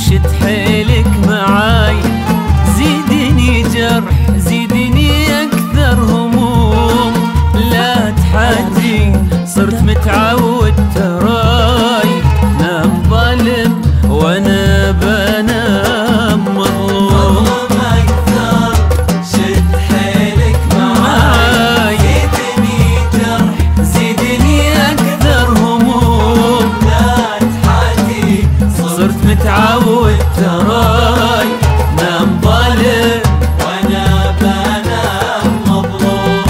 وشد حيلك معاي، زيدني جرح زيدني أكثر هموم، لا تحاجي صرت متعود تراي، نام ظالم وانا بنام مظلوم. أكثر شد حيلك معاي، زيدني جرح زيدني أكثر هموم، لا تحاجي صرت متعود تراي، نام ظالم وانا بنام مظلوم.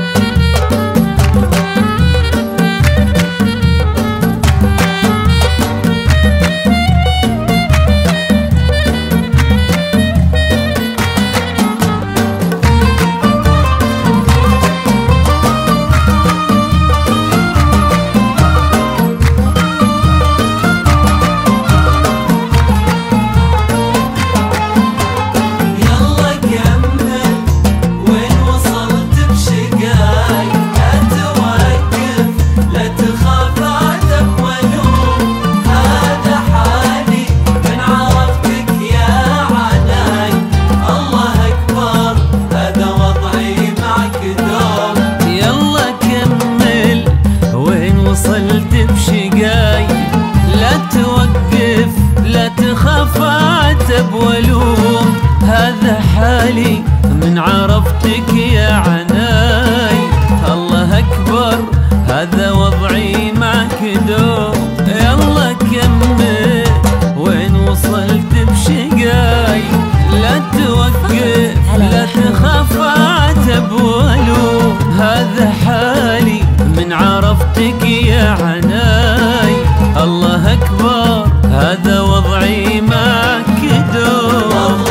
وصلت بشقاي، لا توقف لا تخاف عتب ولوم، هذا حالي من عرفتك يا عناي، الله أكبر هذا وضعي معك دوم. يلا كمل وين وصلت بشقاي، لا توقف لا تخاف عتب ولوم، هذا حالي من عرفتك يا عناي، الله أكبر هذا وضعي معك دوم.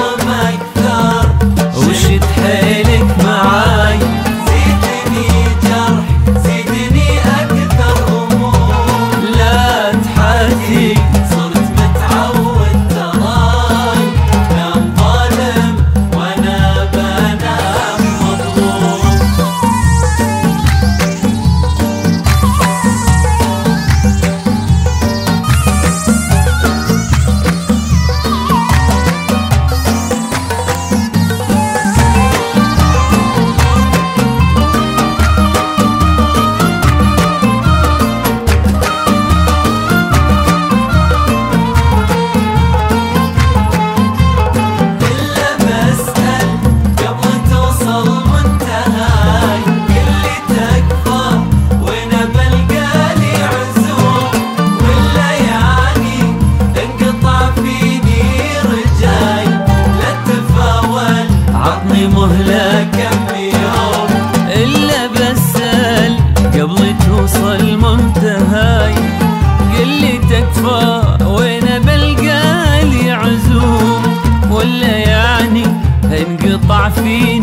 وشد حيلك معاي، زيدني جرح زيدني أكثر هموم، لا تحاتي صرت متعود تراي، نام ظالم وانا بنام مظلوم. مهلة كم يوم إلا بسأل قبل توصل منتهاي، قلي تكفى وين بلقى لي عزوم، ولا يعني انقطع في